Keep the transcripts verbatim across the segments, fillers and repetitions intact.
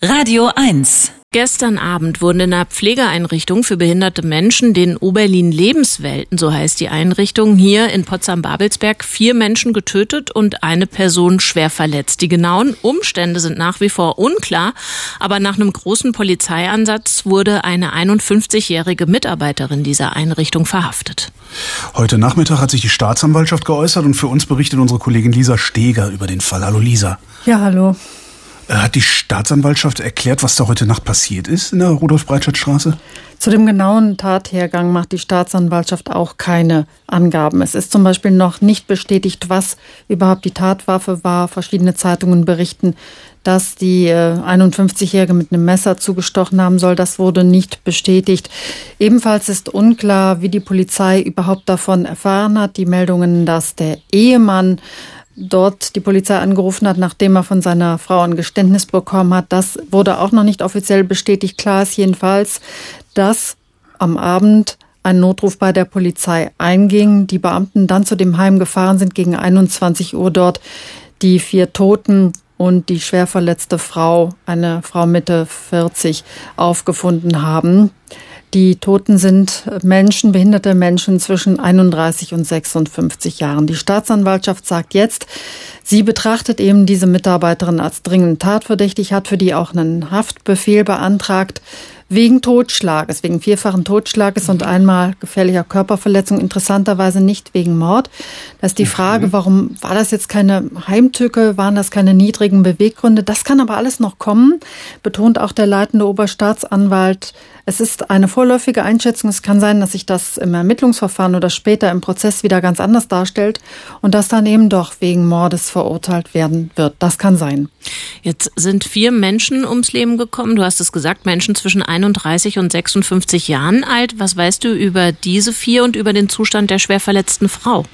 Radio eins. Gestern Abend wurden in einer Pflegeeinrichtung für behinderte Menschen, den Oberlin Lebenswelten, so heißt die Einrichtung, hier in Potsdam-Babelsberg, vier Menschen getötet und eine Person schwer verletzt. Die genauen Umstände sind nach wie vor unklar, aber nach einem großen Polizeieinsatz wurde eine einundfünfzigjährige Mitarbeiterin dieser Einrichtung verhaftet. Heute Nachmittag hat sich die Staatsanwaltschaft geäußert und für uns berichtet unsere Kollegin Lisa Steger über den Fall. Hallo Lisa. Ja, hallo. Hat die Staatsanwaltschaft erklärt, was da heute Nacht passiert ist in der Rudolf-Breitscheid-Straße? Zu dem genauen Tathergang macht die Staatsanwaltschaft auch keine Angaben. Es ist zum Beispiel noch nicht bestätigt, was überhaupt die Tatwaffe war. Verschiedene Zeitungen berichten, dass die einundfünfzigjährige mit einem Messer zugestochen haben soll. Das wurde nicht bestätigt. Ebenfalls ist unklar, wie die Polizei überhaupt davon erfahren hat. Die Meldungen, dass der Ehemann dort die Polizei angerufen hat, nachdem er von seiner Frau ein Geständnis bekommen hat. Das wurde auch noch nicht offiziell bestätigt. Klar ist jedenfalls, dass am Abend ein Notruf bei der Polizei einging. Die Beamten dann zu dem Heim gefahren sind, gegen einundzwanzig Uhr dort die vier Toten und die schwer verletzte Frau, eine Frau Mitte vierzig, aufgefunden haben. Die Toten sind Menschen, behinderte Menschen zwischen einunddreißig und sechsundfünfzig Jahren. Die Staatsanwaltschaft sagt jetzt, sie betrachtet eben diese Mitarbeiterin als dringend tatverdächtig, hat für die auch einen Haftbefehl beantragt, wegen Totschlages, wegen vierfachen Totschlages und einmal gefährlicher Körperverletzung, interessanterweise nicht wegen Mord. Da ist die Frage, warum war das jetzt keine Heimtücke, waren das keine niedrigen Beweggründe? Das kann aber alles noch kommen, betont auch der leitende Oberstaatsanwalt. Es ist eine vorläufige Einschätzung. Es kann sein, dass sich das im Ermittlungsverfahren oder später im Prozess wieder ganz anders darstellt und dass dann eben doch wegen Mordes verurteilt werden wird. Das kann sein. Jetzt sind vier Menschen ums Leben gekommen. Du hast es gesagt, Menschen zwischen einunddreißig und sechsundfünfzig Jahren alt. Was weißt du über diese vier und über den Zustand der schwer verletzten Frau?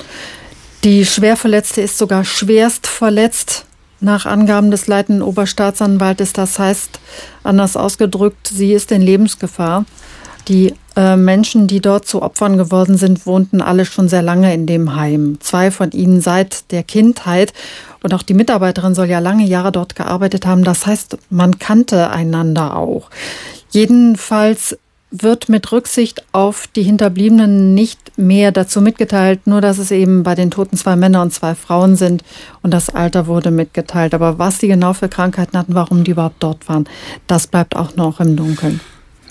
Die Schwerverletzte ist sogar schwerst verletzt. Nach Angaben des leitenden Oberstaatsanwaltes, das heißt, anders ausgedrückt, sie ist in Lebensgefahr. Die äh, Menschen, die dort zu Opfern geworden sind, wohnten alle schon sehr lange in dem Heim. Zwei von ihnen seit der Kindheit. Und auch die Mitarbeiterin soll ja lange Jahre dort gearbeitet haben. Das heißt, man kannte einander auch. Jedenfalls wird mit Rücksicht auf die Hinterbliebenen nicht mehr dazu mitgeteilt, nur dass es eben bei den Toten zwei Männer und zwei Frauen sind und das Alter wurde mitgeteilt. Aber was die genau für Krankheiten hatten, warum die überhaupt dort waren, das bleibt auch noch im Dunkeln.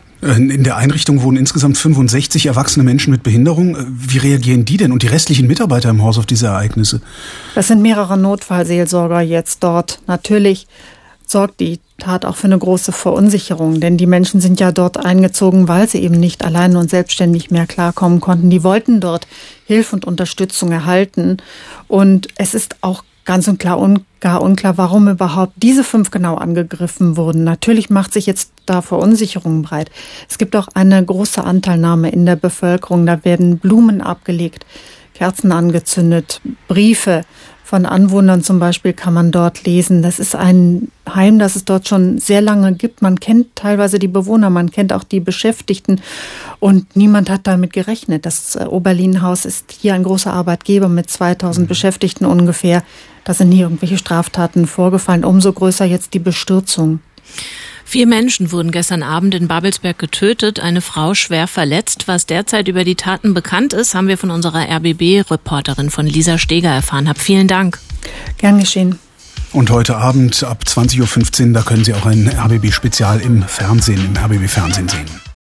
In der Einrichtung wohnen insgesamt fünfundsechzig erwachsene Menschen mit Behinderung. Wie reagieren die denn und die restlichen Mitarbeiter im Haus auf diese Ereignisse? Das sind mehrere Notfallseelsorger jetzt dort. Natürlich sorgt die Tat auch für eine große Verunsicherung, denn die Menschen sind ja dort eingezogen, weil sie eben nicht alleine und selbstständig mehr klarkommen konnten. Die wollten dort Hilfe und Unterstützung erhalten und es ist auch ganz und klar un- gar unklar, warum überhaupt diese fünf genau angegriffen wurden. Natürlich macht sich jetzt da Verunsicherung breit. Es gibt auch eine große Anteilnahme in der Bevölkerung. Da werden Blumen abgelegt, Kerzen angezündet, Briefe von Anwohnern zum Beispiel kann man dort lesen. Das ist ein Heim, das es dort schon sehr lange gibt. Man kennt teilweise die Bewohner, man kennt auch die Beschäftigten und niemand hat damit gerechnet. Das Oberlin-Haus ist hier ein großer Arbeitgeber mit zweitausend mhm. Beschäftigten ungefähr. Da sind nie irgendwelche Straftaten vorgefallen. Umso größer jetzt die Bestürzung. Vier Menschen wurden gestern Abend in Babelsberg getötet, eine Frau schwer verletzt. Was derzeit über die Taten bekannt ist, haben wir von unserer R B B-Reporterin von Lisa Steger erfahren. Hab vielen Dank. Gern geschehen. Und heute Abend ab zwanzig Uhr fünfzehn, da können Sie auch ein R B B-Spezial im Fernsehen, im R B B-Fernsehen sehen.